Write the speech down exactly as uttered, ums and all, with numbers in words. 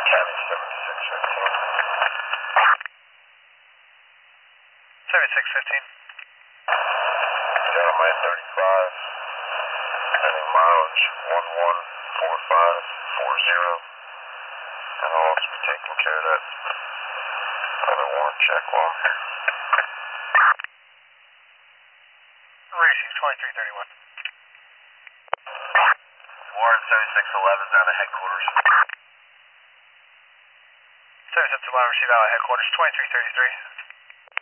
County seventy-six fifteen. seventy-six fifteen. Down my thirty-five. Pending mileage one one four five four zero. And I'll also be taking care of that other warrant check while I'm here. Racing twenty-three thirty-one. Warrant seventy-six eleven down to headquarters. seventy-six eleven, receive out at headquarters, twenty-three thirty-three.